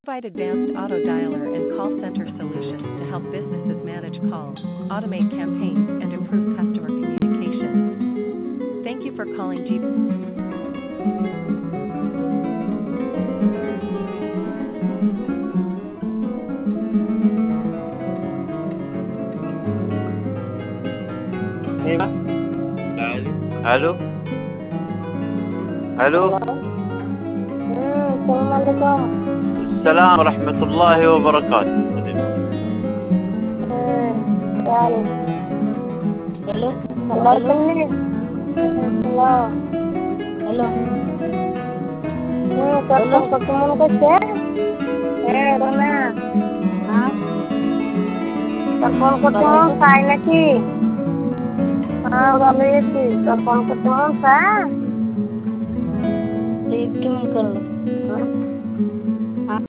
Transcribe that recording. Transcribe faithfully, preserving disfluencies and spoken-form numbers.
Provide advanced auto dialer and call center solutions to help businesses manage calls, automate campaigns, and improve customer communication. Thank you for calling G. الو الو. Hello. Hmm, Assalamualaikum. السلام ورحمة الله وبركاته. Hmm, dan Hello, hello hello, Tini. Hello. hello, Hmm, hello. telepon ketemu kerja? Eh, Rona. हाँ Telepon ketemu बताओ। saya lagi. हाँ, बोलो ये थी। Telepon ketemu saya. ठीक क्यों कर लो? Hmm.